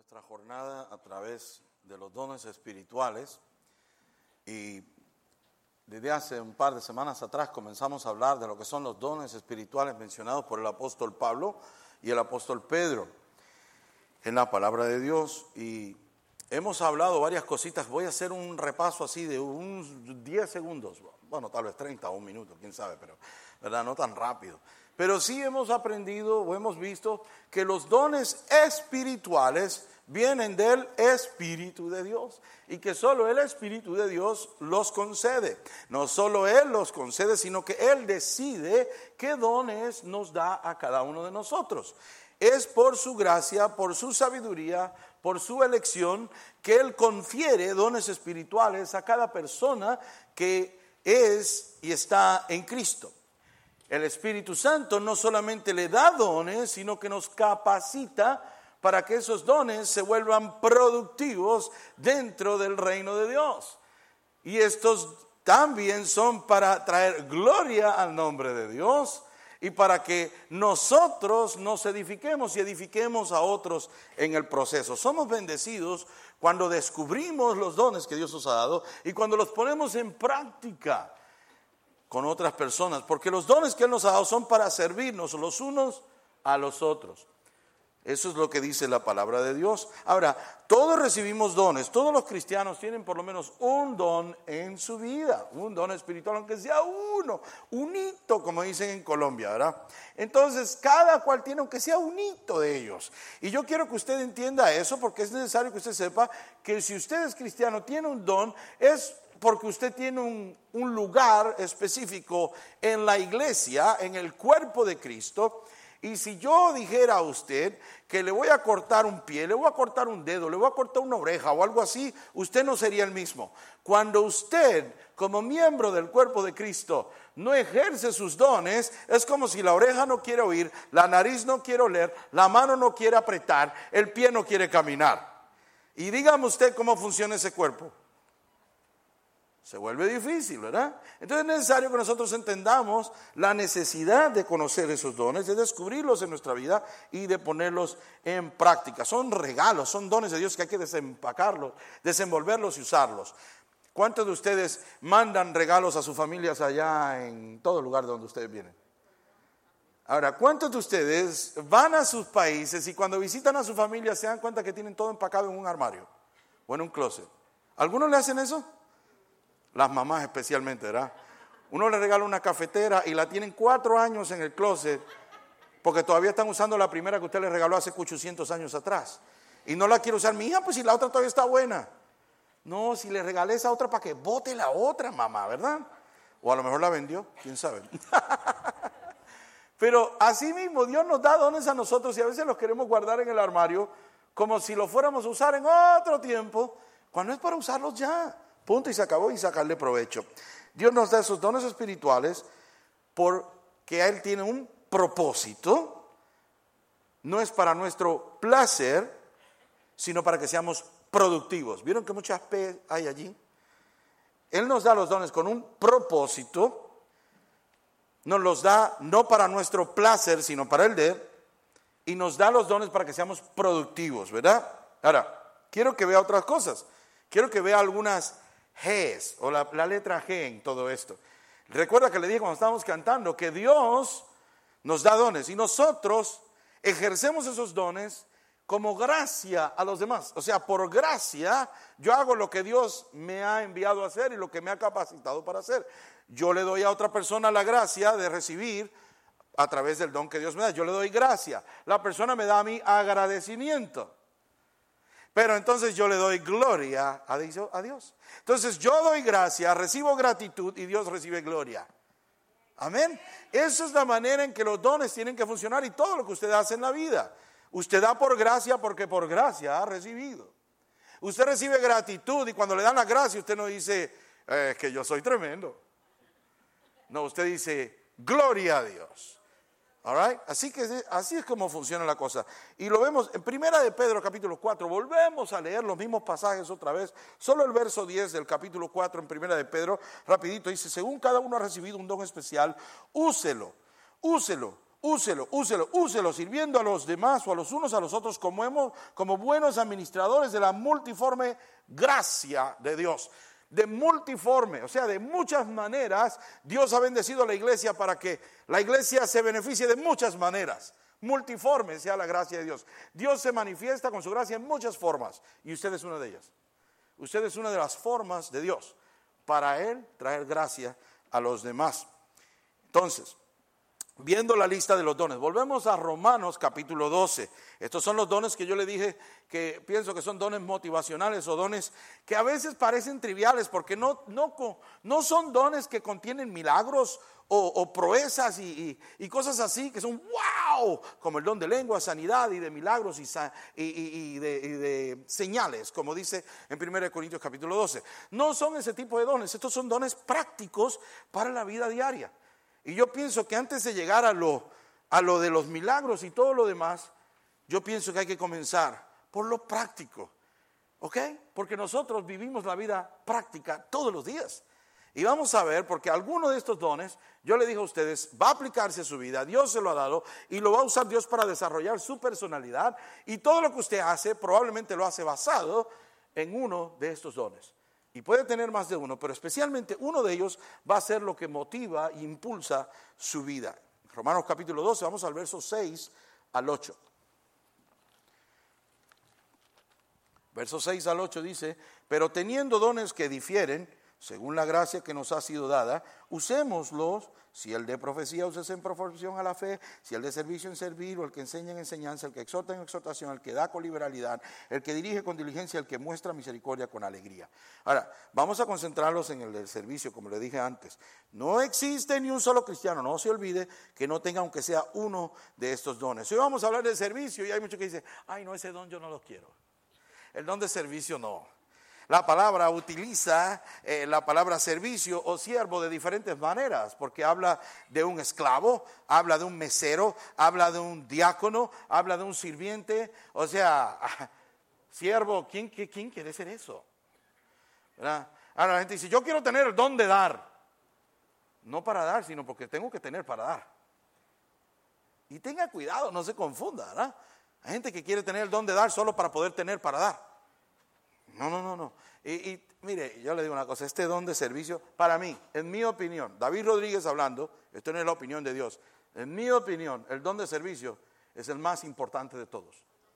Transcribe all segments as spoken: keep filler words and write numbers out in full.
nuestra jornada a través de los dones espirituales, y desde hace un par de semanas atrás comenzamos a hablar de lo que son los dones espirituales mencionados por el apóstol Pablo y el apóstol Pedro en la palabra de Dios, y hemos hablado varias cositas. Voy a hacer un repaso así de unos diez segundos, bueno, tal vez treinta o un minuto, quién sabe, pero ¿verdad? No tan rápido. Pero sí hemos aprendido o hemos visto que los dones espirituales vienen del Espíritu de Dios y que solo el Espíritu de Dios los concede. No solo Él los concede, sino que Él decide qué dones nos da a cada uno de nosotros. Es por su gracia, por su sabiduría, por su elección, que Él confiere dones espirituales a cada persona que es y está en Cristo. El Espíritu Santo no solamente le da dones, sino que nos capacita para que esos dones se vuelvan productivos dentro del reino de Dios. Y estos también son para traer gloria al nombre de Dios y para que nosotros nos edifiquemos y edifiquemos a otros en el proceso. Somos bendecidos cuando descubrimos los dones que Dios nos ha dado y cuando los ponemos en práctica con otras personas, porque los dones que Él nos ha dado son para servirnos los unos a los otros. Eso es lo que dice la palabra de Dios. Ahora, todos recibimos dones, todos los cristianos tienen por lo menos un don en su vida, un don espiritual, aunque sea uno, un hito, como dicen en Colombia, ¿verdad? Entonces, cada cual tiene, aunque sea un hito de ellos. Y yo quiero que usted entienda eso, porque es necesario que usted sepa que si usted es cristiano, tiene un don, es porque usted tiene un, un lugar específico en la iglesia, en el cuerpo de Cristo. Y si yo dijera a usted que le voy a cortar un pie, le voy a cortar un dedo, le voy a cortar una oreja o algo así, usted no sería el mismo. Cuando usted, como miembro del cuerpo de Cristo, no ejerce sus dones, es como si la oreja no quiere oír, la nariz no quiere oler, la mano no quiere apretar, el pie no quiere caminar. Y dígame usted cómo funciona ese cuerpo. Se vuelve difícil, ¿verdad? Entonces es necesario que nosotros entendamos la necesidad de conocer esos dones, de descubrirlos en nuestra vida y de ponerlos en práctica. Son regalos, son dones de Dios que hay que desempacarlos, desenvolverlos y usarlos. ¿Cuántos de ustedes mandan regalos a sus familias allá en todo lugar donde ustedes vienen? Ahora, ¿cuántos de ustedes van a sus países y cuando visitan a su familia se dan cuenta que tienen todo empacado en un armario o en un closet? ¿Algunos le hacen eso? Las mamás especialmente, ¿verdad? Uno le regala una cafetera y la tienen cuatro años en el closet porque todavía están usando la primera que usted le regaló hace ochocientos años atrás. Y no la quiere usar. Mi hija, pues si la otra todavía está buena. No, si le regalé esa otra para que bote la otra, mamá, ¿verdad? O a lo mejor la vendió, quién sabe. Pero así mismo Dios nos da dones a nosotros y a veces los queremos guardar en el armario como si los fuéramos a usar en otro tiempo, cuando es para usarlos ya. Punto y se acabó, y sacarle provecho. Dios nos da esos dones espirituales porque Él tiene un propósito. No es para nuestro placer, sino para que seamos productivos. ¿Vieron que muchas P hay allí? Él nos da los dones con un propósito. Nos los da no para nuestro placer, sino para el de Él. Y nos da los dones para que seamos productivos, ¿verdad? Ahora, quiero que vea otras cosas. Quiero que vea algunas G's, o la, la letra G en todo esto. Recuerda que le dije cuando estábamos cantando que Dios nos da dones y nosotros ejercemos esos dones como gracia a los demás. O sea, por gracia yo hago lo que Dios me ha enviado a hacer y lo que me ha capacitado para hacer. Yo le doy a otra persona la gracia de recibir a través del don que Dios me da. Yo le doy gracia. La persona me da a mí agradecimiento. Pero entonces yo le doy gloria a Dios. Entonces yo doy gracia, recibo gratitud y Dios recibe gloria. Amén. Esa es la manera en que los dones tienen que funcionar y todo lo que usted hace en la vida. Usted da por gracia porque por gracia ha recibido. Usted recibe gratitud y cuando le dan la gracia usted no dice, eh, que yo soy tremendo. No, usted dice, gloria a Dios. All right? Así que así es como funciona la cosa. Y lo vemos en Primera de Pedro capítulo cuatro. Volvemos a leer los mismos pasajes otra vez. Solo el verso diez del capítulo cuatro en Primera de Pedro, rapidito, dice: según cada uno ha recibido un don especial, úselo, úselo Úselo, úselo, úselo, sirviendo a los demás o a los unos a los otros como, hemos, como buenos administradores de la multiforme gracia de Dios. De multiforme, o sea, de muchas maneras, Dios ha bendecido a la iglesia para que la iglesia se beneficie de muchas maneras. Multiforme sea la gracia de Dios. Dios se manifiesta con su gracia en muchas formas y usted es una de ellas. Usted es una de las formas de Dios para Él traer gracia a los demás. Entonces, viendo la lista de los dones, volvemos a Romanos capítulo doce. Estos son los dones que yo le dije que pienso que son dones motivacionales o dones que a veces parecen triviales porque no, no, no son dones que contienen milagros o, o proezas y, y, y cosas así que son wow, como el don de lengua, sanidad y de milagros y, y, y, de, y de señales, como dice en primera de Corintios capítulo doce. No son ese tipo de dones, estos son dones prácticos para la vida diaria. Y yo pienso que antes de llegar a lo, a lo de los milagros y todo lo demás, yo pienso que hay que comenzar por lo práctico, ¿ok? Porque nosotros vivimos la vida práctica todos los días. Y vamos a ver, porque alguno de estos dones, yo le dije a ustedes, va a aplicarse a su vida, Dios se lo ha dado y lo va a usar Dios para desarrollar su personalidad. Y todo lo que usted hace, probablemente lo hace basado en uno de estos dones. Y puede tener más de uno, pero especialmente uno de ellos va a ser lo que motiva e impulsa su vida. Romanos capítulo doce, vamos al verso seis al ocho. Verso seis al ocho dice, pero teniendo dones que difieren, según la gracia que nos ha sido dada, usémoslos. Si el de profecía, úsese en proporción a la fe. Si el de servicio, en servir. O el que enseña, en enseñanza. El que exhorta, en exhortación. El que da con liberalidad. El que dirige con diligencia. El que muestra misericordia con alegría. Ahora, vamos a concentrarlos en el del servicio, como le dije antes. No existe ni un solo cristiano, no se olvide, que no tenga aunque sea uno de estos dones. Hoy vamos a hablar del servicio y hay muchos que dicen, ay no, ese don yo no lo quiero. El don de servicio no. La palabra utiliza eh, la palabra servicio o siervo de diferentes maneras, porque habla de un esclavo, habla de un mesero, habla de un diácono, habla de un sirviente. O sea, siervo, ¿quién, quién quiere ser eso? ¿Verdad? Ahora la gente dice, yo quiero tener el don de dar. No para dar, sino porque tengo que tener para dar. Y tenga cuidado, no se confunda, ¿verdad? Hay gente que quiere tener el don de dar solo para poder tener para dar. No, no, no, no. Y, y mire, yo le digo una cosa, este don de servicio, para mí, en mi opinión, David Rodríguez hablando, esto no es la opinión de Dios, en mi opinión, el don de servicio es el más importante de todos.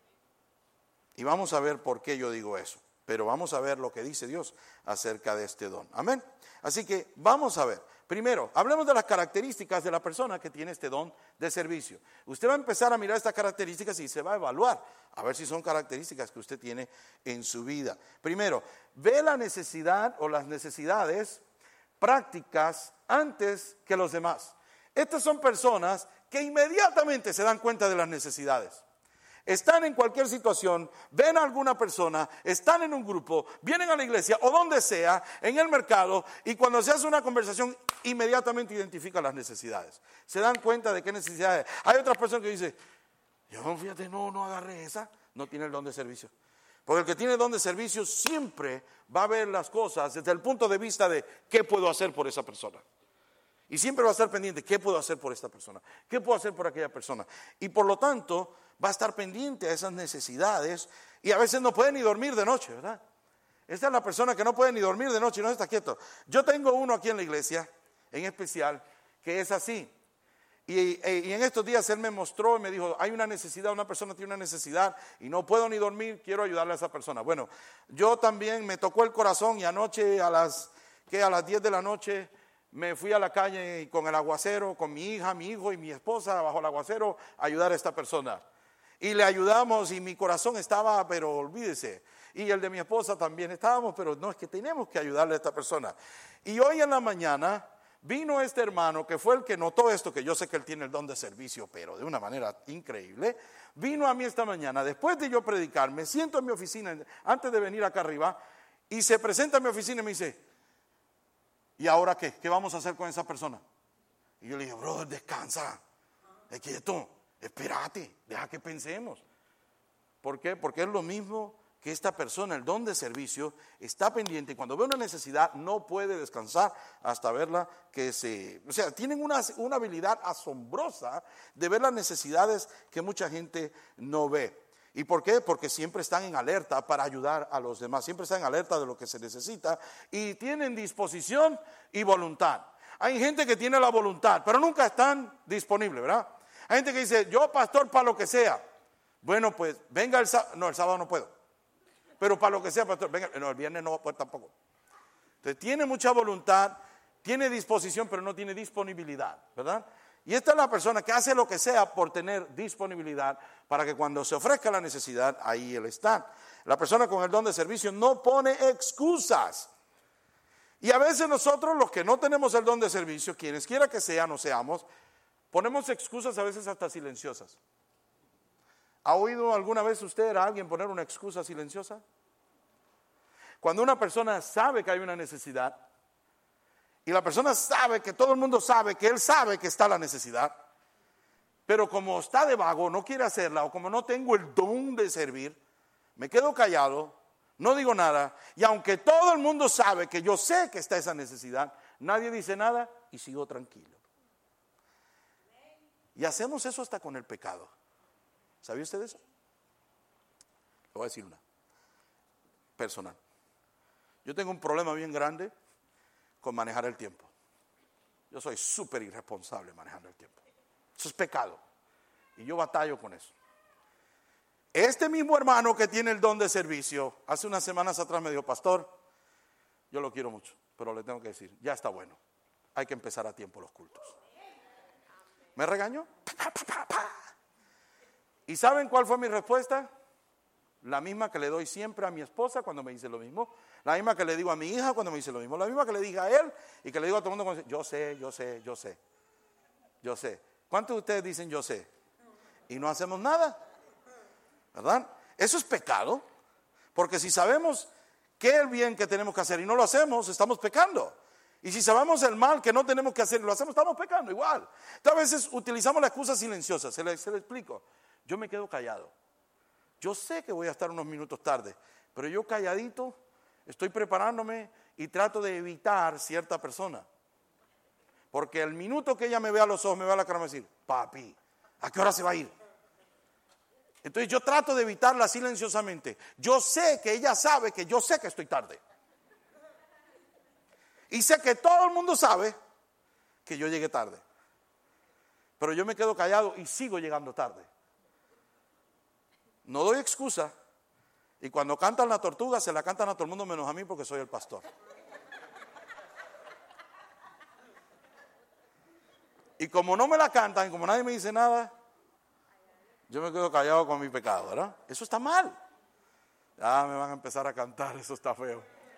Y vamos a ver por qué yo digo eso, pero vamos a ver lo que dice Dios acerca de este don. Amén. Así que vamos a ver. Primero, hablemos de las características de la persona que tiene este don de servicio. Usted va a empezar a mirar estas características y se va a evaluar, a ver si son características que usted tiene en su vida. Primero, ve la necesidad o las necesidades prácticas antes que los demás. Estas son personas que inmediatamente se dan cuenta de las necesidades. Están en cualquier situación, ven a alguna persona, están en un grupo, vienen a la iglesia o donde sea, en el mercado, y cuando se hace una conversación, inmediatamente identifican las necesidades. Se dan cuenta de qué necesidades. Hay otras personas que dicen, yo fíjate, no, no agarré esa, no tiene el don de servicio. Porque el que tiene el don de servicio siempre va a ver las cosas desde el punto de vista de qué puedo hacer por esa persona. Y siempre va a estar pendiente, ¿qué puedo hacer por esta persona? ¿Qué puedo hacer por aquella persona? Y por lo tanto, va a estar pendiente a esas necesidades y a veces no puede ni dormir de noche, ¿verdad? Esta es la persona que no puede ni dormir de noche y no está quieto. Yo tengo uno aquí en la iglesia, en especial, que es así. Y, y en estos días él me mostró y me dijo, hay una necesidad, una persona tiene una necesidad y no puedo ni dormir, quiero ayudarle a esa persona. Bueno, yo también me tocó el corazón y anoche a las, ¿qué? a las diez de la noche me fui a la calle con el aguacero, con mi hija, mi hijo y mi esposa bajo el aguacero a ayudar a esta persona. Y le ayudamos y mi corazón estaba, pero olvídese, y el de mi esposa también estábamos, pero no, es que tenemos que ayudarle a esta persona. Y hoy en la mañana vino este hermano que fue el que notó esto, que yo sé que él tiene el don de servicio, pero de una manera increíble. Vino a mí esta mañana, después de yo predicar, me siento en mi oficina, antes de venir acá arriba, y se presenta en mi oficina y me dice, ¿y ahora qué? ¿Qué vamos a hacer con esa persona? Y yo le dije, brother, descansa, es quieto, espérate, deja que pensemos. ¿Por qué? Porque es lo mismo que esta persona, el don de servicio, está pendiente y cuando ve una necesidad no puede descansar hasta verla que se... O sea, tienen una, una habilidad asombrosa de ver las necesidades que mucha gente no ve. ¿Y por qué? Porque siempre están en alerta para ayudar a los demás, siempre están en alerta de lo que se necesita y tienen disposición y voluntad. Hay gente que tiene la voluntad, pero nunca están disponibles, ¿verdad? Hay gente que dice, yo pastor para lo que sea. Bueno, pues venga el sábado, no, el sábado no puedo. Pero para lo que sea, pastor, venga, no, el viernes no va a poder tampoco. Entonces tiene mucha voluntad, tiene disposición, pero no tiene disponibilidad, ¿verdad? Y esta es la persona que hace lo que sea por tener disponibilidad para que cuando se ofrezca la necesidad, ahí él está. La persona con el don de servicio no pone excusas. Y a veces nosotros, los que no tenemos el don de servicio, quienes quiera que sean o seamos, ponemos excusas a veces hasta silenciosas. ¿Ha oído alguna vez usted a alguien poner una excusa silenciosa? Cuando una persona sabe que hay una necesidad y la persona sabe que todo el mundo sabe que él sabe que está la necesidad, pero como está de vago, no quiere hacerla o como no tengo el don de servir, me quedo callado, no digo nada y aunque todo el mundo sabe que yo sé que está esa necesidad, nadie dice nada y sigo tranquilo. Y hacemos eso hasta con el pecado. ¿Sabía usted eso? Le voy a decir una personal. Yo tengo un problema bien grande con manejar el tiempo. Yo soy súper irresponsable manejando el tiempo. Eso es pecado. Y yo batallo con eso. Este mismo hermano que tiene el don de servicio, hace unas semanas atrás me dijo, pastor, yo lo quiero mucho, pero le tengo que decir, ya está bueno. Hay que empezar a tiempo los cultos. ¿Me regañó? Pa, pa, pa, pa. ¿Y saben cuál fue mi respuesta? La misma que le doy siempre a mi esposa cuando me dice lo mismo, la misma que le digo a mi hija cuando me dice lo mismo, la misma que le dije a él y que le digo a todo el mundo cuando dice, yo sé, yo sé, yo sé, yo sé. ¿Cuántos de ustedes dicen yo sé? Y no hacemos nada, ¿verdad? Eso es pecado, porque si sabemos qué es el bien que tenemos que hacer y no lo hacemos, estamos pecando. Y si sabemos el mal que no tenemos que hacer y lo hacemos, estamos pecando igual. Entonces a veces utilizamos la excusa silenciosa, se le, se le explico. Yo me quedo callado. Yo sé que voy a estar unos minutos tarde, pero yo calladito estoy preparándome y trato de evitar cierta persona. Porque el minuto que ella me vea a los ojos, me vea a la cara, me va a decir, papi, ¿a qué hora se va a ir? Entonces yo trato de evitarla silenciosamente. Yo sé que ella sabe que yo sé que estoy tarde. Y sé que todo el mundo sabe que yo llegué tarde. Pero yo me quedo callado y sigo llegando tarde. No doy excusa. Y cuando cantan la tortuga, se la cantan a todo el mundo menos a mí porque soy el pastor. Y como no me la cantan, como nadie me dice nada, yo me quedo callado con mi pecado, ¿verdad? Eso está mal. Ya me van a empezar a cantar, eso está feo.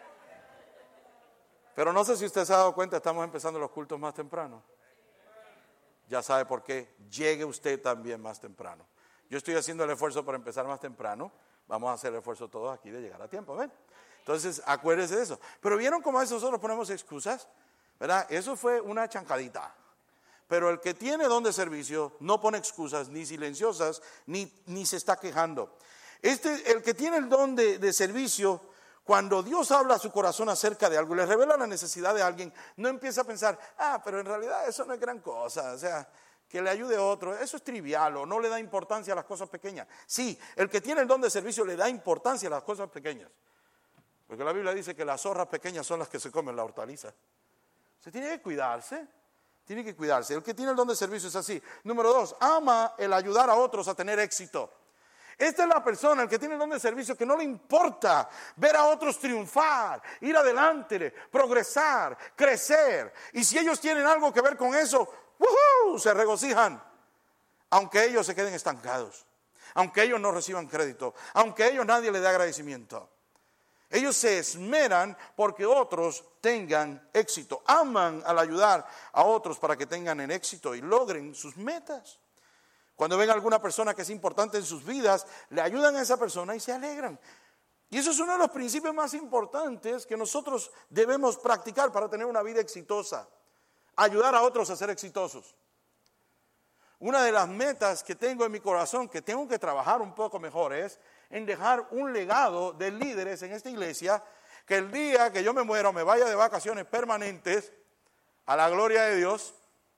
Pero no sé si usted se ha dado cuenta, estamos empezando los cultos más temprano. Ya sabe por qué. Llegue usted también más temprano. Yo estoy haciendo el esfuerzo para empezar más temprano. Vamos a hacer el esfuerzo todos aquí de llegar a tiempo, ¿ven? Entonces, acuérdense de eso. Pero ¿vieron cómo a veces nosotros ponemos excusas? ¿Verdad? Eso fue una chancadita. Pero el que tiene don de servicio no pone excusas, ni silenciosas, ni, ni se está quejando. Este, el que tiene el don de, de servicio, cuando Dios habla a su corazón acerca de algo y le revela la necesidad de alguien, no empieza a pensar, ah, pero en realidad eso no es gran cosa, o sea, que le ayude a otro, eso es trivial o no le da importancia a las cosas pequeñas. Sí, el que tiene el don de servicio le da importancia a las cosas pequeñas. Porque la Biblia dice que las zorras pequeñas son las que se comen la hortaliza. Se tiene que cuidarse, tiene que cuidarse. El que tiene el don de servicio es así. Número dos, ama el ayudar a otros a tener éxito. Esta es la persona, el que tiene el don de servicio, que no le importa ver a otros triunfar, ir adelante, progresar, crecer. Y si ellos tienen algo que ver con eso, ¡woohoo!, se regocijan. Aunque ellos se queden estancados, aunque ellos no reciban crédito, aunque ellos nadie les dé agradecimiento. Ellos se esmeran porque otros tengan éxito. Aman al ayudar a otros para que tengan el éxito y logren sus metas. Cuando ven a alguna persona que es importante en sus vidas, le ayudan a esa persona y se alegran. Y eso es uno de los principios más importantes que nosotros debemos practicar para tener una vida exitosa. Ayudar a otros a ser exitosos. Una de las metas que tengo en mi corazón, que tengo que trabajar un poco mejor, es en dejar un legado de líderes en esta iglesia, que el día que yo me muera o me vaya de vacaciones permanentes, a la gloria de Dios,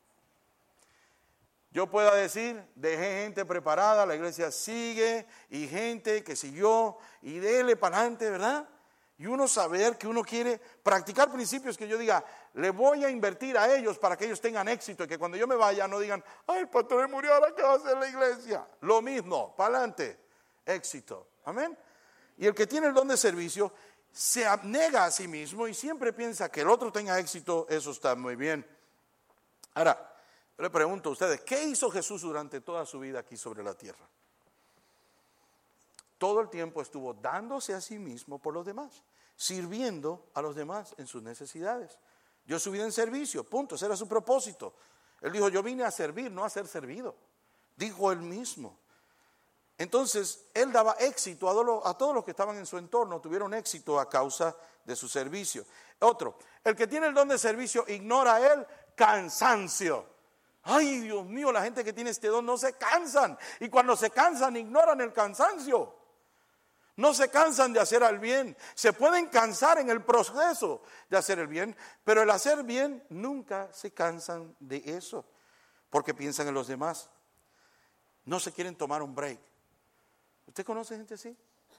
yo pueda decir, dejé gente preparada, la iglesia sigue, y gente que siguió, y dele para adelante, ¿verdad? Y uno saber que uno quiere practicar principios que yo diga, le voy a invertir a ellos para que ellos tengan éxito, y que cuando yo me vaya no digan, ay, el pastor murió, ahora qué va a hacer la iglesia. Lo mismo, para adelante, éxito, amén. Y el que tiene el don de servicio se abnega a sí mismo y siempre piensa que el otro tenga éxito, eso está muy bien. Ahora, le pregunto a ustedes, ¿qué hizo Jesús durante toda su vida aquí sobre la tierra? Todo el tiempo estuvo dándose a sí mismo por los demás, sirviendo a los demás en sus necesidades. Dio su vida en servicio, punto, ese era su propósito. Él dijo, yo vine a servir, no a ser servido. Dijo él mismo. Entonces, él daba éxito a, a todos los que estaban en su entorno, tuvieron éxito a causa de su servicio. Otro, el que tiene el don de servicio ignora el cansancio. Ay, Dios mío, la gente que tiene este don no se cansan. Y cuando se cansan, ignoran el cansancio. No se cansan de hacer el bien. Se pueden cansar en el proceso de hacer el bien, pero el hacer bien nunca se cansan de eso, porque piensan en los demás. No se quieren tomar un break. ¿Usted conoce gente así?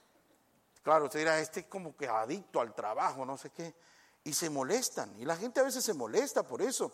Claro, usted dirá, este es como que adicto al trabajo, no sé qué. Y se molestan. Y la gente a veces se molesta por eso.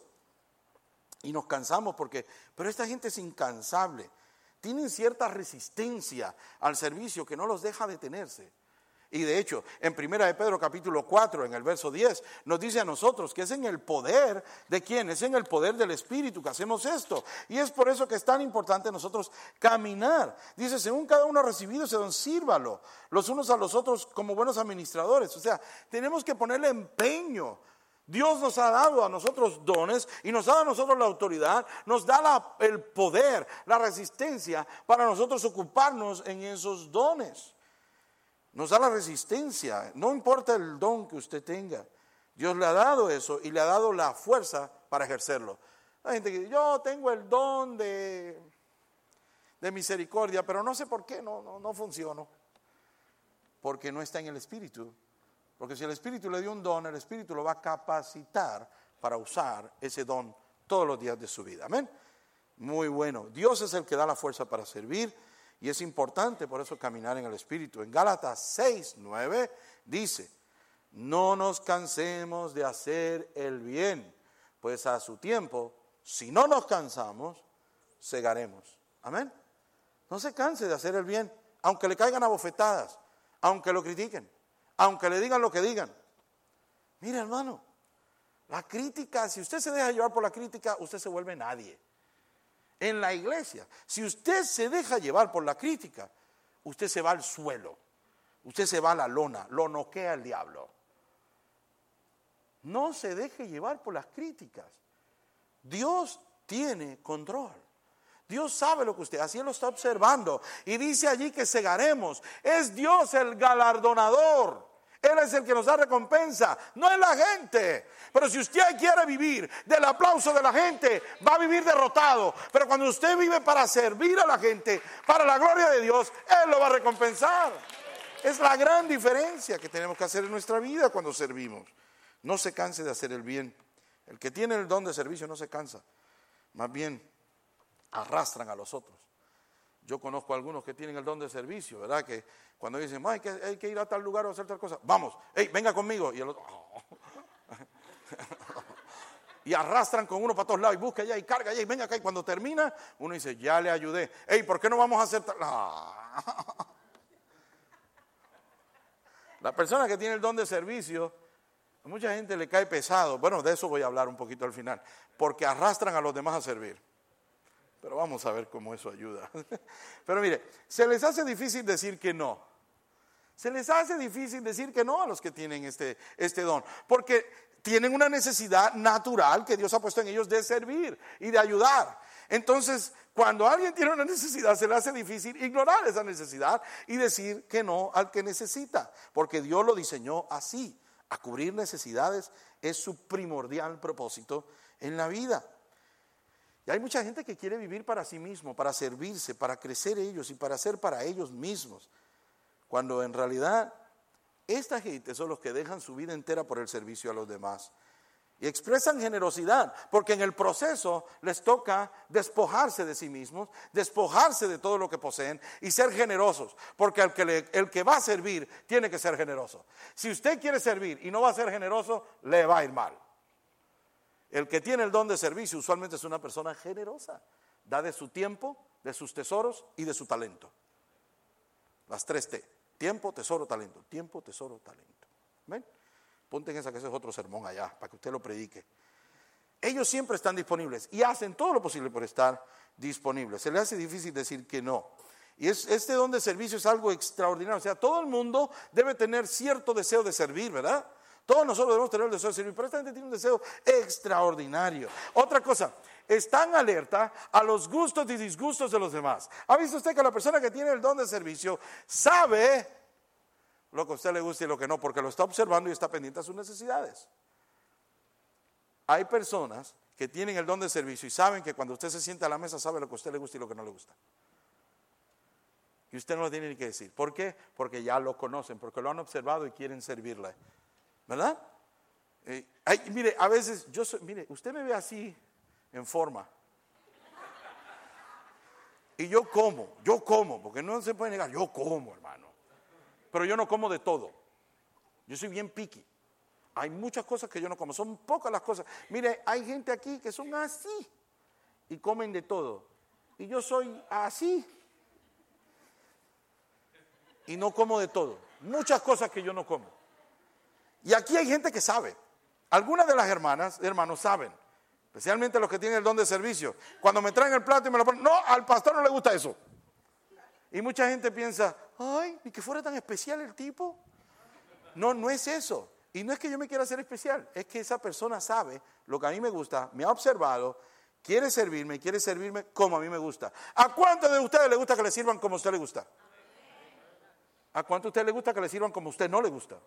Y nos cansamos porque, pero esta gente es incansable. Tienen cierta resistencia al servicio que no los deja detenerse. Y de hecho, en Primera de Pedro capítulo cuatro, en el verso diez, nos dice a nosotros que es en el poder de quién, es en el poder del Espíritu que hacemos esto. Y es por eso que es tan importante nosotros caminar. Dice, según cada uno ha recibido ese don, sírvalo los unos a los otros como buenos administradores. O sea, tenemos que ponerle empeño. Dios nos ha dado a nosotros dones y nos ha dado a nosotros la autoridad, nos da la, el poder, la resistencia para nosotros ocuparnos en esos dones. Nos da la resistencia, no importa el don que usted tenga. Dios le ha dado eso y le ha dado la fuerza para ejercerlo. Hay gente que dice, yo tengo el don de, de misericordia, pero no sé por qué no, no, no funcionó. Porque no está en el Espíritu. Porque si el Espíritu le dio un don, el Espíritu lo va a capacitar para usar ese don todos los días de su vida. Amén. Muy bueno. Dios es el que da la fuerza para servir y es importante por eso caminar en el Espíritu. En Gálatas seis, nueve dice, no nos cansemos de hacer el bien, pues a su tiempo, si no nos cansamos, segaremos. Amén. No se canse de hacer el bien, aunque le caigan a bofetadas, aunque lo critiquen, aunque le digan lo que digan. Mira, hermano, la crítica, si usted se deja llevar por la crítica, usted se vuelve nadie. En la iglesia, si usted se deja llevar por la crítica, usted se va al suelo, usted se va a la lona, lo noquea el diablo. No se deje llevar por las críticas. Dios tiene control. Dios sabe lo que usted hace, Él lo está observando. Y dice allí que segaremos. Es Dios el galardonador. Él es el que nos da recompensa, no es la gente. Pero si usted quiere vivir del aplauso de la gente, va a vivir derrotado. Pero cuando usted vive para servir a la gente, para la gloria de Dios, Él lo va a recompensar. Es la gran diferencia que tenemos que hacer en nuestra vida cuando servimos. No se canse de hacer el bien. El que tiene el don de servicio no se cansa. Más bien, arrastran a los otros. Yo conozco a algunos que tienen el don de servicio, ¿verdad? Que cuando dicen, hay que, hay que ir a tal lugar o hacer tal cosa, vamos, hey, venga conmigo. Y el otro, oh. Y arrastran con uno para todos lados y busca allá y carga allá y venga acá. Y cuando termina, uno dice, ya le ayudé. Hey, ¿por qué no vamos a hacer tal? Ah. La persona que tiene el don de servicio, a mucha gente le cae pesado. Bueno, de eso voy a hablar un poquito al final. Porque arrastran a los demás a servir. Pero vamos a ver cómo eso ayuda. Pero mire, se les hace difícil decir que no. Se les hace difícil decir que no a los que tienen este, este don. Porque tienen una necesidad natural que Dios ha puesto en ellos de servir y de ayudar. Entonces, cuando alguien tiene una necesidad, se le hace difícil ignorar esa necesidad y decir que no al que necesita. Porque Dios lo diseñó así. A cubrir necesidades es su primordial propósito en la vida. Y hay mucha gente que quiere vivir para sí mismo, para servirse, para crecer ellos y para hacer para ellos mismos. Cuando en realidad esta gente son los que dejan su vida entera por el servicio a los demás. Y expresan generosidad, porque en el proceso les toca despojarse de sí mismos, despojarse de todo lo que poseen y ser generosos, porque el que, le, el que va a servir tiene que ser generoso. Si usted quiere servir y no va a ser generoso, le va a ir mal. El que tiene el don de servicio usualmente es una persona generosa, da de su tiempo, de sus tesoros y de su talento. Las tres T, tiempo, tesoro, talento, tiempo, tesoro, talento. ¿Ven? Ponte en esa, que ese es otro sermón allá, para que usted lo predique. Ellos siempre están disponibles y hacen todo lo posible por estar disponibles. Se les hace difícil decir que no. Y es, este don de servicio es algo extraordinario. O sea, todo el mundo debe tener cierto deseo de servir, ¿verdad? Todos nosotros debemos tener el deseo de servir, pero esta gente tiene un deseo extraordinario. Otra cosa, están alerta a los gustos y disgustos de los demás. ¿Ha visto usted que la persona que tiene el don de servicio sabe lo que a usted le gusta y lo que no, porque lo está observando y está pendiente a sus necesidades? Hay personas que tienen el don de servicio y saben que cuando usted se sienta a la mesa sabe lo que a usted le gusta y lo que no le gusta. Y usted no lo tiene ni que decir. ¿Por qué? Porque ya lo conocen, porque lo han observado y quieren servirle. ¿Verdad? Eh, ay, mire, a veces yo soy, mire, usted me ve así en forma. Y yo como, yo como, porque no se puede negar, yo como, hermano. Pero yo no como de todo. Yo soy bien picky. Hay muchas cosas que yo no como, son pocas las cosas. Mire, hay gente aquí que son así y comen de todo. Y yo soy así y no como de todo. Muchas cosas que yo no como. Y aquí hay gente que sabe. Algunas de las hermanas, hermanos, saben. Especialmente los que tienen el don de servicio. Cuando me traen el plato y me lo ponen, no, al pastor no le gusta eso. Y mucha gente piensa, ay, ni que fuera tan especial el tipo. No, no es eso. Y no es que yo me quiera hacer especial. Es que esa persona sabe lo que a mí me gusta, me ha observado, quiere servirme, quiere servirme como a mí me gusta. ¿A cuántos de ustedes les gusta que le sirvan como a usted le gusta? ¿A cuántos de ustedes les gusta que le sirvan como a usted no le gusta?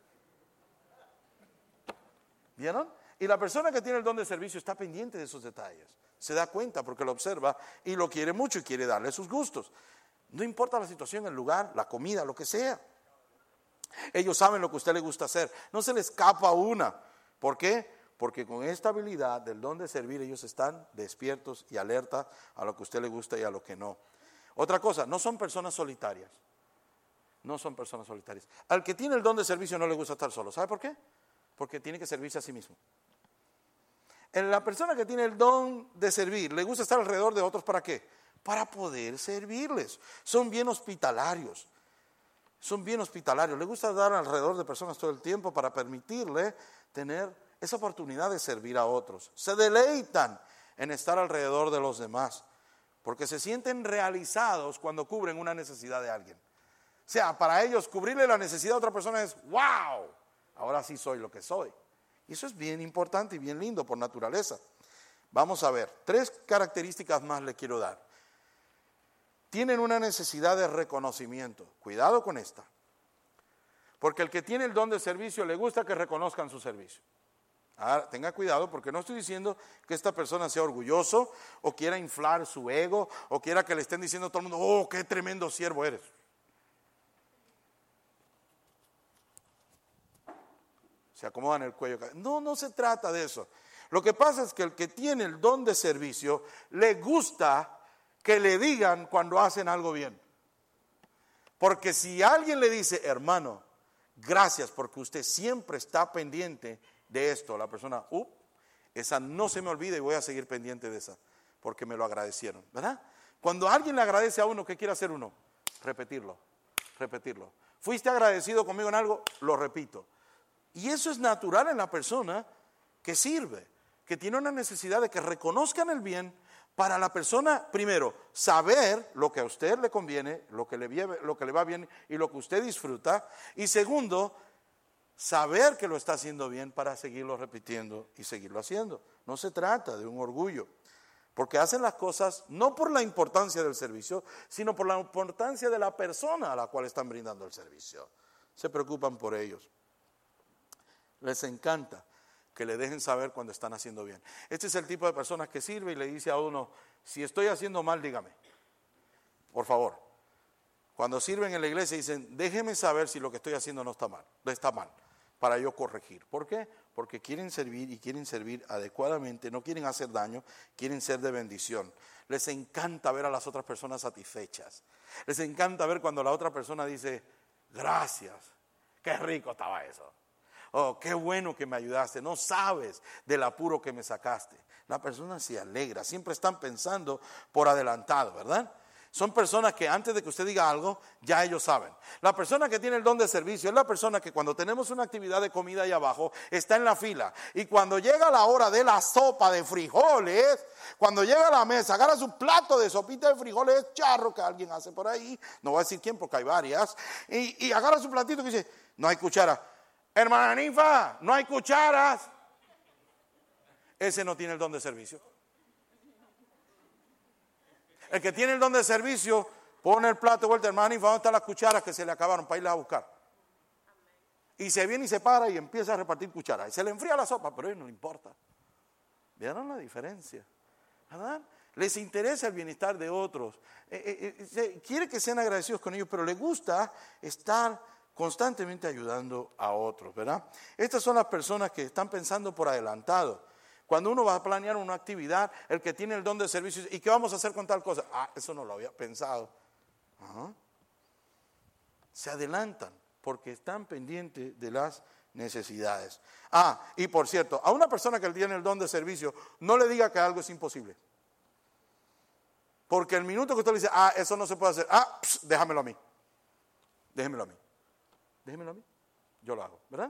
¿Vieron? Y la persona que tiene el don de servicio está pendiente de esos detalles. Se da cuenta porque lo observa y lo quiere mucho y quiere darle sus gustos. No importa la situación, el lugar, la comida, lo que sea. Ellos saben lo que a usted le gusta hacer. No se le escapa una. ¿Por qué? Porque con esta habilidad del don de servir ellos están despiertos y alerta a lo que a usted le gusta y a lo que no. Otra cosa, no son personas solitarias. No son personas solitarias. Al que tiene el don de servicio no le gusta estar solo. ¿Sabe por qué? Porque tiene que servirse a sí mismo. En la persona que tiene el don de servir, le gusta estar alrededor de otros, ¿para qué? Para poder servirles. Son bien hospitalarios. Son bien hospitalarios. Le gusta dar alrededor de personas todo el tiempo para permitirle tener esa oportunidad de servir a otros. Se deleitan en estar alrededor de los demás, porque se sienten realizados cuando cubren una necesidad de alguien. O sea, para ellos cubrirle la necesidad a otra persona es ¡wow! Ahora sí soy lo que soy. Y eso es bien importante y bien lindo por naturaleza. Vamos a ver, tres características más le quiero dar. Tienen una necesidad de reconocimiento. Cuidado con esta. Porque el que tiene el don de servicio le gusta que reconozcan su servicio. Ahora, tenga cuidado porque no estoy diciendo que esta persona sea orgulloso o quiera inflar su ego o quiera que le estén diciendo a todo el mundo, oh, qué tremendo siervo eres. Se acomodan el cuello. No, no se trata de eso. Lo que pasa es que el que tiene el don de servicio le gusta que le digan cuando hacen algo bien. Porque si alguien le dice, hermano, gracias porque usted siempre está pendiente de esto, la persona, uh, esa no se me olvida y voy a seguir pendiente de esa, porque me lo agradecieron, ¿verdad? Cuando alguien le agradece a uno, ¿qué quiere hacer uno? Repetirlo, repetirlo. ¿Fuiste agradecido conmigo en algo? Lo repito. Y eso es natural en la persona que sirve, que tiene una necesidad de que reconozcan el bien para la persona, primero, saber lo que a usted le conviene, lo que le, lo que le va bien y lo que usted disfruta. Y segundo, saber que lo está haciendo bien para seguirlo repitiendo y seguirlo haciendo. No se trata de un orgullo, porque hacen las cosas no por la importancia del servicio, sino por la importancia de la persona a la cual están brindando el servicio. Se preocupan por ellos. Les encanta que le dejen saber cuando están haciendo bien. Este es el tipo de personas que sirve y le dice a uno, si estoy haciendo mal, dígame, por favor. Cuando sirven en la iglesia dicen, déjeme saber si lo que estoy haciendo no está mal, no está mal, para yo corregir. ¿Por qué? Porque quieren servir y quieren servir adecuadamente, no quieren hacer daño, quieren ser de bendición. Les encanta ver a las otras personas satisfechas. Les encanta ver cuando la otra persona dice, gracias, qué rico estaba eso. Oh, qué bueno que me ayudaste, no sabes del apuro que me sacaste. La persona se alegra, siempre están pensando por adelantado, ¿verdad? Son personas que antes de que usted diga algo, ya ellos saben. La persona que tiene el don de servicio es la persona que cuando tenemos una actividad de comida ahí abajo, está en la fila. Y cuando llega la hora de la sopa de frijoles, cuando llega a la mesa, agarra su plato de sopita de frijoles charro que alguien hace por ahí, no voy a decir quién porque hay varias, y, y agarra su platito y dice, no hay cuchara. Hermana Ninfa, no hay cucharas. Ese no tiene el don de servicio. El que tiene el don de servicio pone el plato de vuelta, hermana Ninfa, ¿dónde están las cucharas que se le acabaron para irlas a buscar? Y se viene y se para y empieza a repartir cucharas. Y se le enfría la sopa, pero a él no le importa. ¿Vieron la diferencia? ¿Verdad? Les interesa el bienestar de otros. Eh, eh, eh, quiere que sean agradecidos con ellos, pero les gusta estar constantemente ayudando a otros, ¿verdad? Estas son las personas que están pensando por adelantado. Cuando uno va a planear una actividad, el que tiene el don de servicio, ¿y qué vamos a hacer con tal cosa? Ah, eso no lo había pensado. Ajá. Se adelantan porque están pendientes de las necesidades. Ah, y por cierto, a una persona que tiene el don de servicio, no le diga que algo es imposible. Porque el minuto que usted le dice, ah, eso no se puede hacer, ah, pss, déjamelo a mí. Déjemelo a mí. Déjemelo a mí. Yo lo hago, ¿verdad?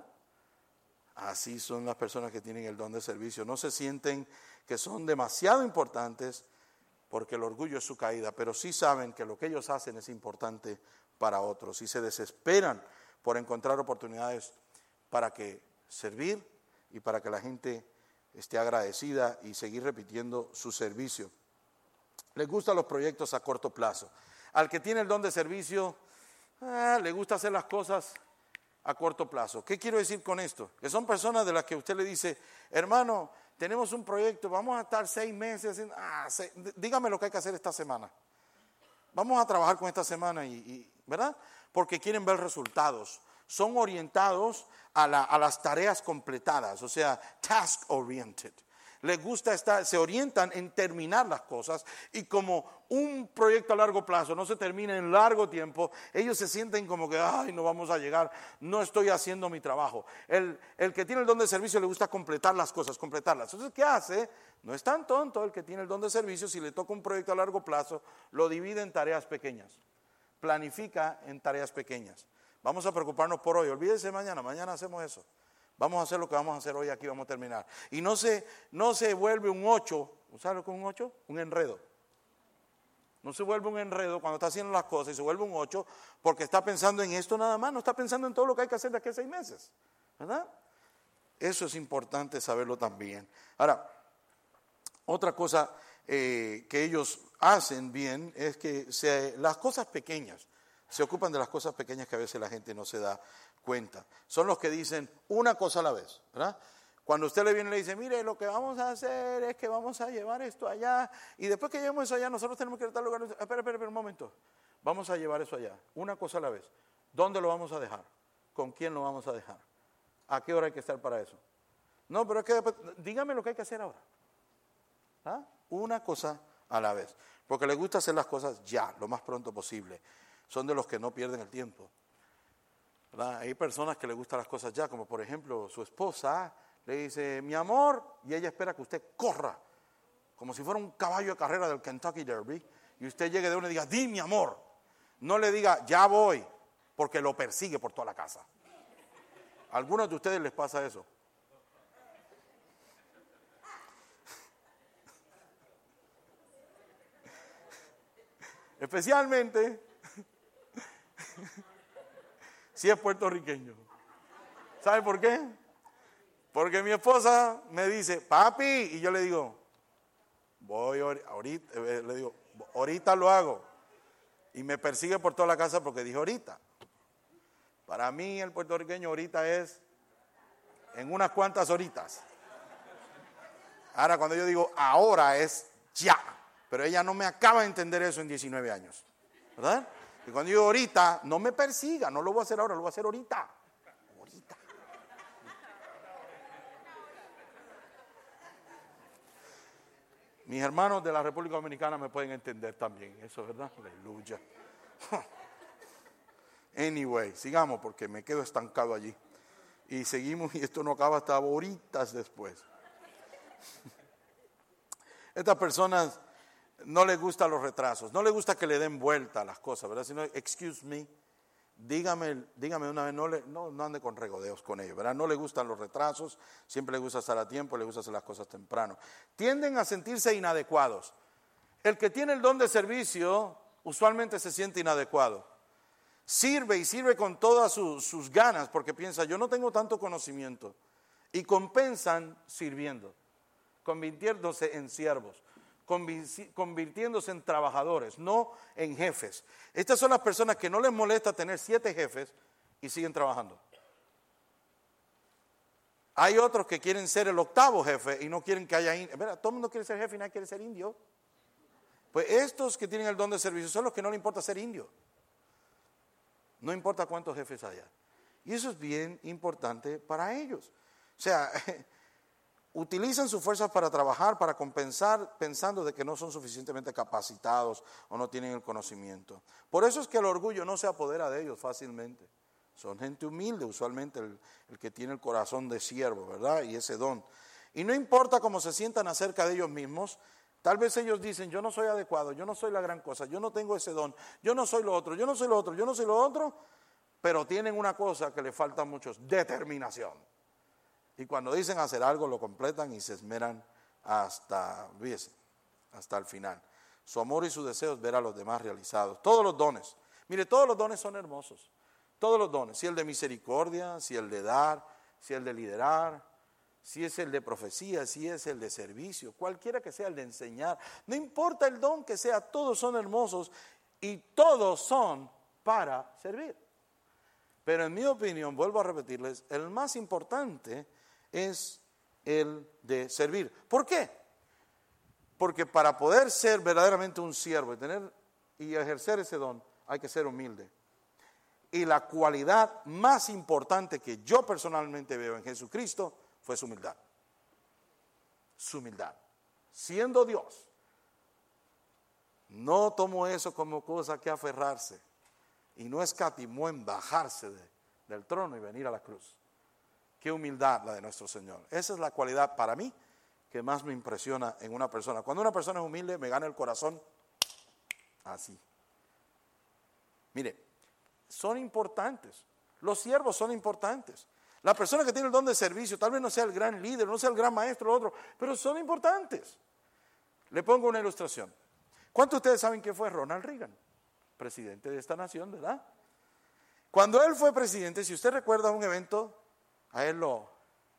Así son las personas que tienen el don de servicio. No se sienten que son demasiado importantes porque el orgullo es su caída, pero sí saben que lo que ellos hacen es importante para otros y se desesperan por encontrar oportunidades para que servir y para que la gente esté agradecida y seguir repitiendo su servicio. Les gustan los proyectos a corto plazo. Al que tiene el don de servicio, eh, le gusta hacer las cosas a corto plazo. ¿Qué quiero decir con esto? Que son personas de las que usted le dice, hermano, tenemos un proyecto, vamos a estar seis meses, ah, seis, dígame lo que hay que hacer esta semana. Vamos a trabajar con esta semana, y, y ¿verdad? Porque quieren ver resultados. Son orientados a, la, a las tareas completadas, o sea, task oriented. Les gusta estar, se orientan en terminar las cosas y como un proyecto a largo plazo no se termina en largo tiempo, ellos se sienten como que, ay, no vamos a llegar, no estoy haciendo mi trabajo. El, el que tiene el don de servicio le gusta completar las cosas, completarlas. Entonces, ¿qué hace? No es tan tonto el que tiene el don de servicio, si le toca un proyecto a largo plazo, lo divide en tareas pequeñas, planifica en tareas pequeñas. Vamos a preocuparnos por hoy, olvídese mañana, mañana hacemos eso. Vamos a hacer lo que vamos a hacer hoy, aquí vamos a terminar. Y no se, no se vuelve un ocho, ¿sabes lo que es un ocho? Un enredo. No se vuelve un enredo cuando está haciendo las cosas y se vuelve un ocho porque está pensando en esto nada más, no está pensando en todo lo que hay que hacer de aquí a seis meses, ¿verdad? Eso es importante saberlo también. Ahora, otra cosa eh, que ellos hacen bien es que se, las cosas pequeñas, se ocupan de las cosas pequeñas que a veces la gente no se da cuenta. Son los que dicen una cosa a la vez, ¿verdad? Cuando usted le viene y le dice, mire, lo que vamos a hacer es que vamos a llevar esto allá, y después que llevemos eso allá, nosotros tenemos que ir a tal lugar. Espera, espera, espera un momento. Vamos a llevar eso allá, una cosa a la vez. ¿Dónde lo vamos a dejar? ¿Con quién lo vamos a dejar? ¿A qué hora hay que estar para eso? No, pero es que después, dígame lo que hay que hacer ahora. ¿Ah? Una cosa a la vez. Porque les gusta hacer las cosas ya, lo más pronto posible. Son de los que no pierden el tiempo. ¿Verdad? Hay personas que les gustan las cosas ya, como por ejemplo su esposa le dice, mi amor, y ella espera que usted corra, como si fuera un caballo de carrera del Kentucky Derby, y usted llegue de uno y diga, di mi amor. No le diga, ya voy, porque lo persigue por toda la casa. ¿A algunos de ustedes les pasa eso? Especialmente si es puertorriqueño. ¿Sabe por qué? Porque mi esposa me dice, papi, y yo le digo, voy ahorita, le digo, ahorita lo hago. Y me persigue por toda la casa porque dije ahorita. Para mí el puertorriqueño ahorita es en unas cuantas horitas. Ahora cuando yo digo ahora es ya. Pero ella no me acaba de entender eso en diecinueve años. ¿Verdad? Y cuando digo ahorita, no me persiga, no lo voy a hacer ahora, lo voy a hacer ahorita. Ahorita. Mis hermanos de la República Dominicana me pueden entender también, eso es verdad, aleluya. Anyway, sigamos porque me quedo estancado allí. Y seguimos y esto no acaba hasta horitas después. Estas personas no les gustan los retrasos, no les gusta que le den vuelta a las cosas, ¿verdad? Sino, excuse me, dígame, dígame una vez, no, le, no, no ande con regodeos con ellos, ¿verdad? No les gustan los retrasos, siempre les gusta estar a tiempo, les gusta hacer las cosas temprano. Tienden a sentirse inadecuados. El que tiene el don de servicio usualmente se siente inadecuado. Sirve y sirve con todas sus, sus ganas porque piensa, yo no tengo tanto conocimiento. Y compensan sirviendo, convirtiéndose en siervos, convirtiéndose en trabajadores, no en jefes. Estas son las personas que no les molesta tener siete jefes y siguen trabajando. Hay otros que quieren ser el octavo jefe y no quieren que haya indios. Todo el mundo quiere ser jefe y nadie quiere ser indio. Pues estos que tienen el don de servicio son los que no les importa ser indio. No importa cuántos jefes haya. Y eso es bien importante para ellos. O sea, utilizan sus fuerzas para trabajar, para compensar, pensando de que no son suficientemente capacitados o no tienen el conocimiento. Por eso es que el orgullo no se apodera de ellos fácilmente. Son gente humilde, usualmente el, el que tiene el corazón de siervo, ¿verdad? Y ese don. Y no importa cómo se sientan acerca de ellos mismos, tal vez ellos dicen, yo no soy adecuado, yo no soy la gran cosa, yo no tengo ese don, yo no soy lo otro, yo no soy lo otro, yo no soy lo otro, pero tienen una cosa que les falta a muchos, determinación. Y cuando dicen hacer algo, lo completan y se esmeran hasta, fíjese, hasta el final. Su amor y su deseo es ver a los demás realizados. Todos los dones, mire, todos los dones son hermosos, todos los dones, si el de misericordia, si el de dar, si el de liderar, si es el de profecía, si es el de servicio, cualquiera que sea el de enseñar, no importa el don que sea, todos son hermosos y todos son para servir. Pero en mi opinión, vuelvo a repetirles, el más importante es el de servir. ¿Por qué? Porque para poder ser verdaderamente un siervo y tener y ejercer ese don, hay que ser humilde. Y la cualidad más importante que yo personalmente veo en Jesucristo fue su humildad. Su humildad. Siendo Dios, no tomó eso como cosa que aferrarse y no escatimó en bajarse de, del trono y venir a la cruz. Qué humildad la de nuestro Señor. Esa es la cualidad para mí que más me impresiona en una persona. Cuando una persona es humilde, me gana el corazón así. Mire, son importantes. Los siervos son importantes. La persona que tiene el don de servicio, tal vez no sea el gran líder, no sea el gran maestro, otro, pero son importantes. Le pongo una ilustración. ¿Cuántos de ustedes saben quién fue Ronald Reagan? Presidente de esta nación, ¿verdad? Cuando él fue presidente, si usted recuerda un evento, a él lo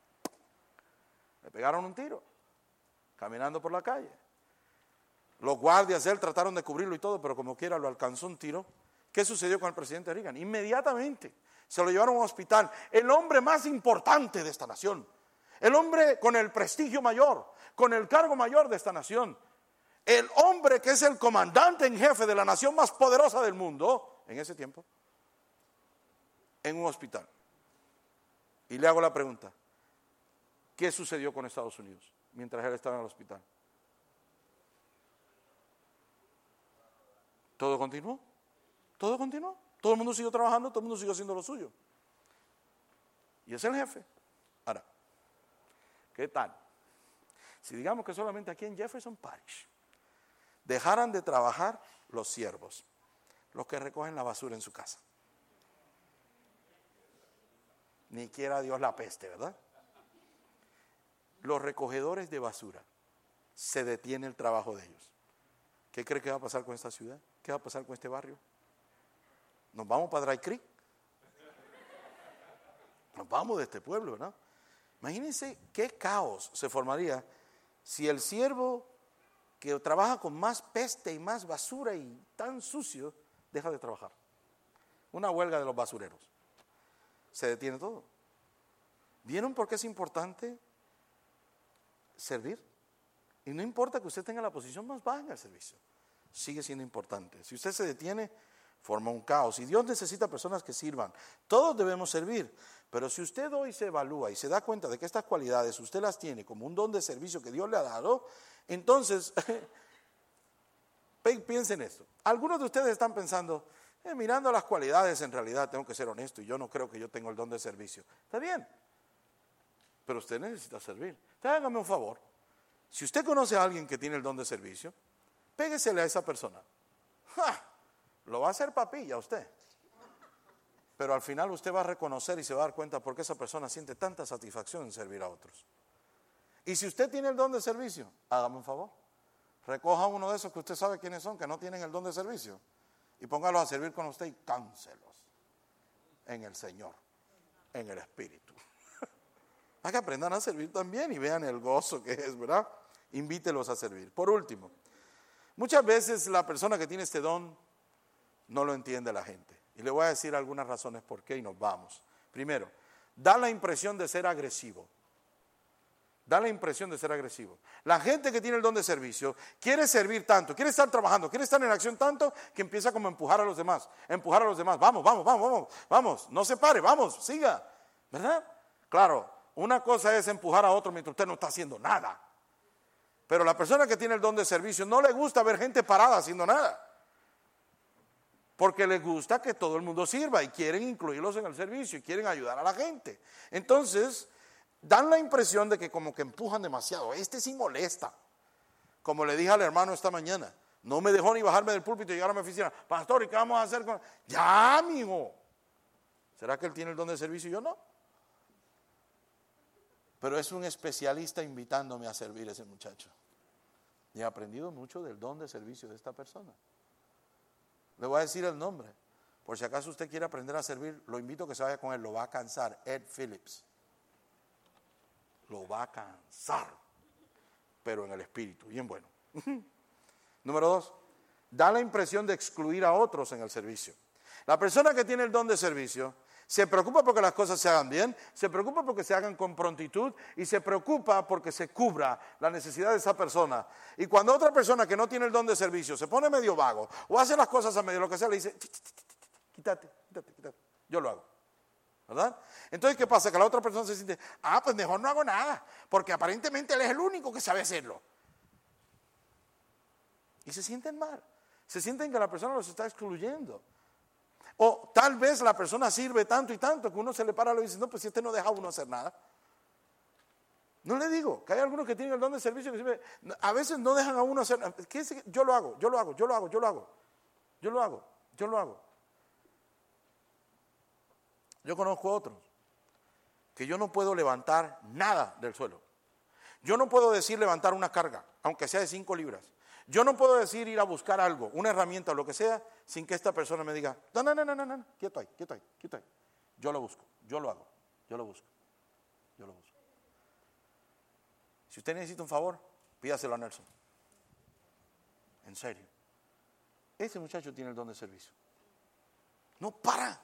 le pegaron un tiro, caminando por la calle. Los guardias de él trataron de cubrirlo y todo, pero como quiera lo alcanzó un tiro. ¿Qué sucedió con el presidente Reagan? Inmediatamente se lo llevaron a un hospital. El hombre más importante de esta nación, el hombre con el prestigio mayor, con el cargo mayor de esta nación, el hombre que es el comandante en jefe de la nación más poderosa del mundo, en ese tiempo, en un hospital. Y le hago la pregunta, ¿qué sucedió con Estados Unidos mientras él estaba en el hospital? ¿Todo continuó? ¿Todo continuó? Todo el mundo siguió trabajando, todo el mundo siguió haciendo lo suyo. Y es el jefe. Ahora, ¿qué tal? Si digamos que solamente aquí en Jefferson Parish dejaran de trabajar los siervos, los que recogen la basura en su casa. Ni quiera Dios la peste, ¿verdad? Los recogedores de basura, se detiene el trabajo de ellos. ¿Qué cree que va a pasar con esta ciudad? ¿Qué va a pasar con este barrio? Nos vamos para Dry Creek. Nos vamos de este pueblo, ¿verdad? Imagínense qué caos se formaría si el siervo que trabaja con más peste y más basura y tan sucio deja de trabajar. Una huelga de los basureros. Se detiene todo. ¿Vieron por qué es importante servir? Y no importa que usted tenga la posición más baja en el servicio, sigue siendo importante. Si usted se detiene, forma un caos. Y Dios necesita personas que sirvan. Todos debemos servir. Pero si usted hoy se evalúa y se da cuenta de que estas cualidades usted las tiene como un don de servicio que Dios le ha dado, entonces, piensen esto. Algunos de ustedes están pensando, eh, mirando las cualidades, en realidad tengo que ser honesto y yo no creo que yo tengo el don de servicio. Está bien, pero usted necesita servir. Hágame un favor. Si usted conoce a alguien que tiene el don de servicio, péguesele a esa persona. ¡Ja! Lo va a hacer papilla usted. Pero al final usted va a reconocer y se va a dar cuenta por qué esa persona siente tanta satisfacción en servir a otros. Y si usted tiene el don de servicio, hágame un favor. Recoja uno de esos que usted sabe quiénes son, que no tienen el don de servicio, y póngalos a servir con usted y cáncelos en el Señor, en el Espíritu. Para que aprendan a servir también y vean el gozo que es, ¿verdad? Invítelos a servir. Por último, muchas veces la persona que tiene este don no lo entiende la gente. Y le voy a decir algunas razones por qué y nos vamos. Primero, da la impresión de ser agresivo. Da la impresión de ser agresivo. La gente que tiene el don de servicio quiere servir tanto, quiere estar trabajando, quiere estar en acción tanto que empieza como a empujar a los demás, empujar a los demás. Vamos, vamos, vamos, vamos, vamos, no se pare, vamos, siga. ¿Verdad? Claro, una cosa es empujar a otro mientras usted no está haciendo nada. Pero la persona que tiene el don de servicio no le gusta ver gente parada haciendo nada. Porque les gusta que todo el mundo sirva y quieren incluirlos en el servicio y quieren ayudar a la gente. Entonces, dan la impresión de que como que empujan demasiado. Este sí molesta. Como le dije al hermano esta mañana, no me dejó ni bajarme del púlpito y llegar a mi oficina. Pastor, ¿y qué vamos a hacer con...? Ya, amigo. ¿Será que él tiene el don de servicio y yo no? Pero es un especialista invitándome a servir ese muchacho. Y he aprendido mucho del don de servicio de esta persona. Le voy a decir el nombre. Por si acaso usted quiere aprender a servir, lo invito a que se vaya con él. Lo va a cansar. Ed Phillips. Lo va a cansar. Pero en el espíritu. Bien bueno. Número dos. Da la impresión de excluir a otros en el servicio. La persona que tiene el don de servicio se preocupa porque las cosas se hagan bien, se preocupa porque se hagan con prontitud y se preocupa porque se cubra la necesidad de esa persona. Y cuando otra persona que no tiene el don de servicio se pone medio vago o hace las cosas a medio lo que sea, le dice, quítate, quítate, quítate, yo lo hago. ¿Verdad? Entonces, ¿qué pasa? Que la otra persona se siente, ah, pues mejor no hago nada, porque aparentemente él es el único que sabe hacerlo. Y se sienten mal, se sienten que la persona los está excluyendo. O tal vez la persona sirve tanto y tanto que uno se le para y le dice, no, pues si este no deja a uno hacer nada. No le digo, que hay algunos que tienen el don de servicio que sirve, a veces no dejan a uno hacer nada. ¿Qué es? Yo lo hago, yo lo hago, yo lo hago, yo lo hago, yo lo hago, yo lo hago. Yo conozco a otros que yo no puedo levantar nada del suelo. Yo no puedo decir levantar una carga, aunque sea de cinco libras. Yo no puedo decir ir a buscar algo, una herramienta o lo que sea, sin que esta persona me diga, no, no, no, no, no, no, quieto ahí, quieto ahí, quieto ahí. Yo lo busco, yo lo hago, yo lo busco, yo lo busco. Si usted necesita un favor, pídaselo a Nelson. En serio. Ese muchacho tiene el don de servicio. No para.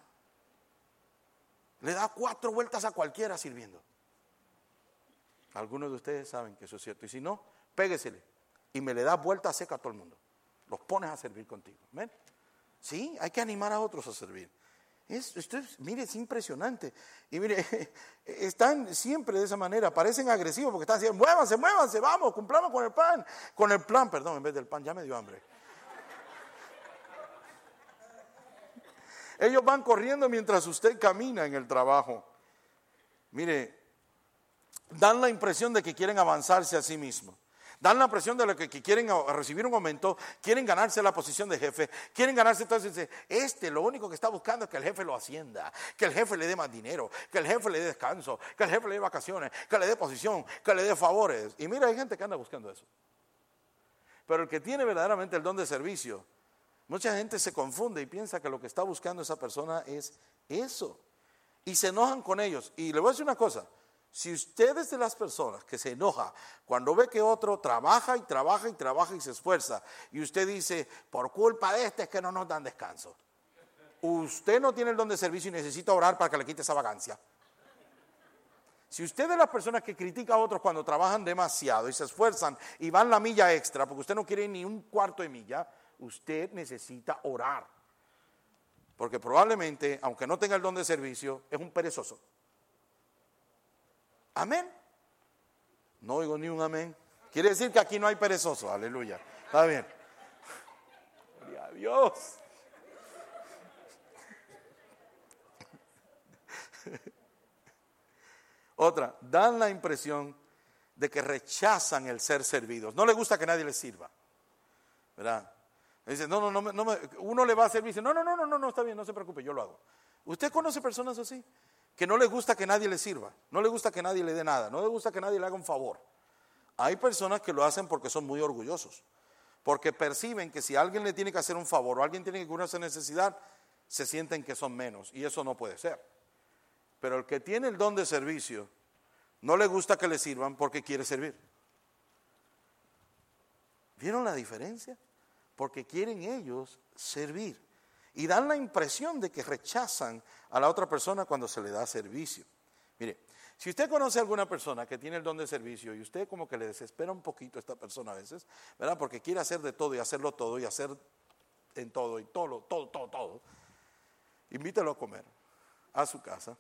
Le da cuatro vueltas a cualquiera sirviendo. Algunos de ustedes saben que eso es cierto. Y si no, péguesele. Y me le da vuelta seca a todo el mundo. Los pones a servir contigo. ¿Ven? Sí, hay que animar a otros a servir. Es, esto es, mire, es impresionante. Y mire, están siempre de esa manera, parecen agresivos porque están diciendo, muévanse, muévanse, vamos, cumplamos con el pan. Con el plan, perdón, en vez del pan, ya me dio hambre. Ellos van corriendo mientras usted camina en el trabajo. Mire, dan la impresión de que quieren avanzarse a sí mismos. Dan la impresión de que, que quieren recibir un aumento, quieren ganarse la posición de jefe, quieren ganarse todo eso. Dice, este lo único que está buscando es que el jefe lo ascienda, que el jefe le dé más dinero, que el jefe le dé descanso, que el jefe le dé vacaciones, que le dé posición, que le dé favores. Y mira, hay gente que anda buscando eso. Pero el que tiene verdaderamente el don de servicio, mucha gente se confunde y piensa que lo que está buscando esa persona es eso. Y se enojan con ellos. Y le voy a decir una cosa. Si usted es de las personas que se enoja cuando ve que otro trabaja y trabaja y trabaja y se esfuerza y usted dice, por culpa de este es que no nos dan descanso, usted no tiene el don de servicio y necesita orar para que le quite esa vacancia. Si usted es de las personas que critica a otros cuando trabajan demasiado y se esfuerzan y van la milla extra porque usted no quiere ni un cuarto de milla, usted necesita orar. Porque probablemente, aunque no tenga el don de servicio, es un perezoso. Amén. No oigo ni un amén. Quiere decir que aquí no hay perezoso. Aleluya. Está bien. Gloria a Dios. Otra, dan la impresión de que rechazan el ser servidos. No les gusta que nadie les sirva, ¿verdad? Dice, no, no, no, no me, uno le va a servir y dice, no, no, no, no, no, está bien, no se preocupe, yo lo hago. ¿Usted conoce personas así? Que no les gusta que nadie les sirva, no les gusta que nadie le dé nada, no les gusta que nadie le haga un favor. Hay personas que lo hacen porque son muy orgullosos, porque perciben que si alguien le tiene que hacer un favor o alguien tiene que cubrir esa necesidad, se sienten que son menos, y eso no puede ser. Pero el que tiene el don de servicio, no le gusta que le sirvan porque quiere servir. ¿Vieron la diferencia? Porque quieren ellos servir. Y dan la impresión de que rechazan a la otra persona cuando se le da servicio. Mire, si usted conoce a alguna persona que tiene el don de servicio y usted como que le desespera un poquito a esta persona a veces, ¿verdad? Porque quiere hacer de todo y hacerlo todo y hacer en todo y todo, todo, todo, todo. Invítelo a comer a su casa.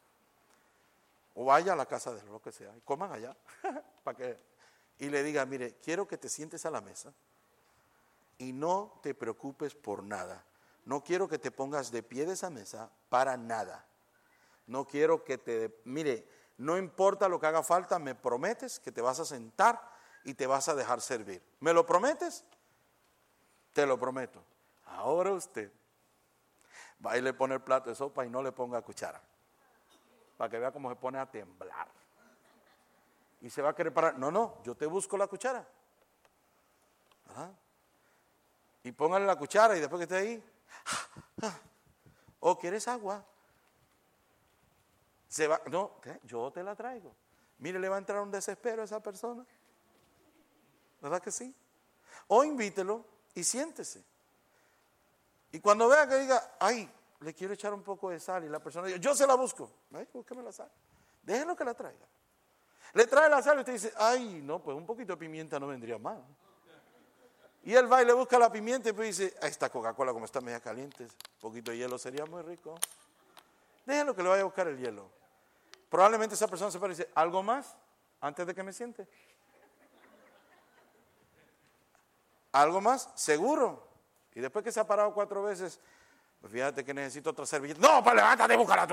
O vaya a la casa de lo que sea y coman allá para que, y le diga, mire, quiero que te sientes a la mesa y no te preocupes por nada. No quiero que te pongas de pie de esa mesa para nada. No quiero que te, mire, no importa lo que haga falta, me prometes que te vas a sentar y te vas a dejar servir. ¿Me lo prometes? Te lo prometo. Ahora usted va y le pone el plato de sopa y no le ponga cuchara. Para que vea cómo se pone a temblar. Y se va a querer parar. No, no, yo te busco la cuchara. ¿Ah? Y póngale la cuchara y después que esté ahí. ¿O quieres agua? Se va, no, yo te la traigo. Mire, le va a entrar un desespero a esa persona. ¿Verdad que sí? O invítelo y siéntese. Y cuando vea que diga, ay, le quiero echar un poco de sal, y la persona dice, yo se la busco. Ay, búsqueme la sal. Déjelo que la traiga. Le trae la sal y usted dice, ay, no, pues un poquito de pimienta no vendría mal. Y él va y le busca la pimienta y pues dice, ah, esta Coca-Cola como está media caliente, un poquito de hielo sería muy rico. Déjelo que le vaya a buscar el hielo. Probablemente esa persona se para y dice, ¿algo más antes de que me siente? ¿Algo más? Seguro. Y después que se ha parado cuatro veces, pues fíjate que necesito otra servilleta. No, pues levántate y búscala tú.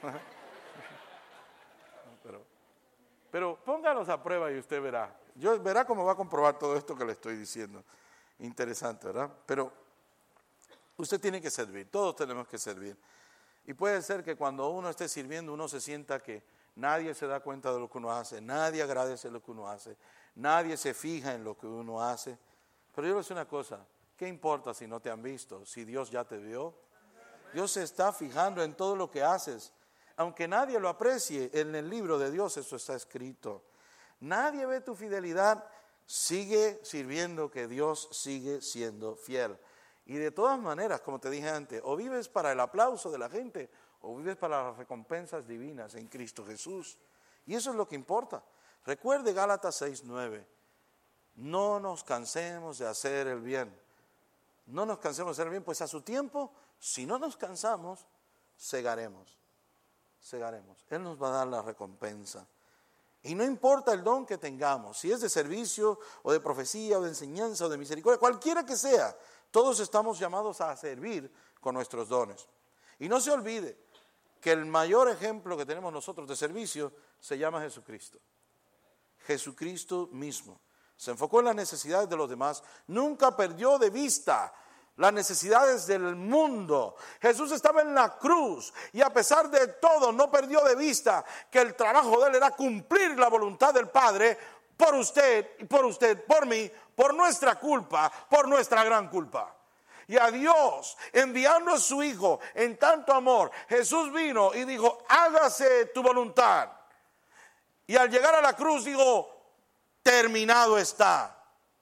Pero, pero póngalos a prueba y usted verá. Yo verá cómo va a comprobar todo esto que le estoy diciendo. Interesante, ¿verdad? Pero usted tiene que servir, todos tenemos que servir. Y puede ser que cuando uno esté sirviendo, uno se sienta que nadie se da cuenta de lo que uno hace, nadie agradece lo que uno hace, nadie se fija en lo que uno hace. Pero yo le voy a decir una cosa, ¿qué importa si no te han visto? Si Dios ya te vio. Dios se está fijando en todo lo que haces. Aunque nadie lo aprecie, en el libro de Dios eso está escrito. Nadie ve tu fidelidad, sigue sirviendo, que Dios sigue siendo fiel. Y de todas maneras, como te dije antes, o vives para el aplauso de la gente, o vives para las recompensas divinas en Cristo Jesús. Y eso es lo que importa. Recuerde Gálatas seis nueve. No nos cansemos de hacer el bien. No nos cansemos de hacer el bien, pues a su tiempo, si no nos cansamos, segaremos. Segaremos. Él nos va a dar la recompensa. Y no importa el don que tengamos, si es de servicio, o de profecía, o de enseñanza, o de misericordia, cualquiera que sea, todos estamos llamados a servir con nuestros dones. Y no se olvide que el mayor ejemplo que tenemos nosotros de servicio se llama Jesucristo. Jesucristo mismo. Se enfocó en las necesidades de los demás, nunca perdió de vista las necesidades del mundo. Jesús estaba en la cruz y a pesar de todo no perdió de vista que el trabajo de él era cumplir la voluntad del Padre por usted y por usted, por mí, por nuestra culpa, por nuestra gran culpa. Y a Dios, enviando a su Hijo en tanto amor, Jesús vino y dijo, hágase tu voluntad. Y al llegar a la cruz dijo, terminado está.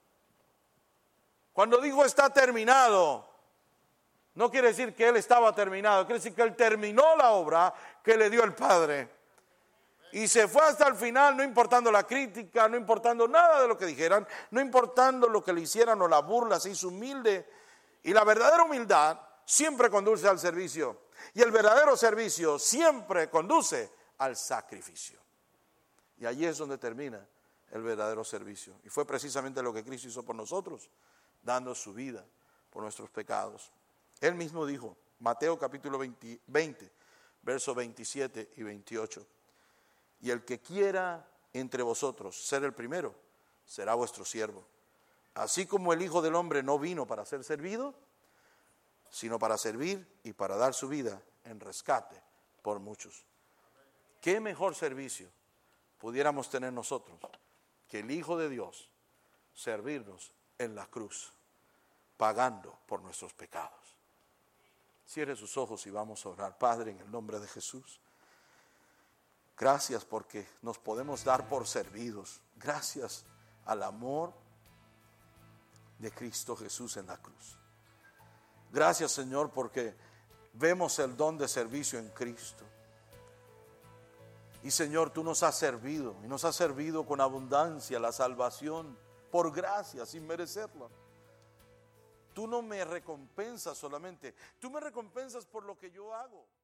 Cuando digo está terminado, no quiere decir que él estaba terminado, quiere decir que él terminó la obra que le dio el Padre. Y se fue hasta el final, no importando la crítica, no importando nada de lo que dijeran, no importando lo que le hicieran o la burla, se hizo humilde. Y la verdadera humildad siempre conduce al servicio. Y el verdadero servicio siempre conduce al sacrificio. Y allí es donde termina el verdadero servicio. Y fue precisamente lo que Cristo hizo por nosotros, dando su vida por nuestros pecados. Él mismo dijo, Mateo capítulo veinte, veinte, versos veintisiete y veintiocho. Y el que quiera entre vosotros ser el primero, será vuestro siervo. Así como el Hijo del Hombre no vino para ser servido, sino para servir y para dar su vida en rescate por muchos. ¿Qué mejor servicio pudiéramos tener nosotros que el Hijo de Dios servirnos en la cruz, pagando por nuestros pecados? Cierre sus ojos y vamos a orar. Padre, en el nombre de Jesús, gracias porque nos podemos dar por servidos. Gracias al amor de Cristo Jesús en la cruz. Gracias, Señor, porque vemos el don de servicio en Cristo. Y Señor, tú nos has servido, y nos has servido con abundancia la salvación, por gracia, sin merecerla. Tú no me recompensas solamente, tú me recompensas por lo que yo hago.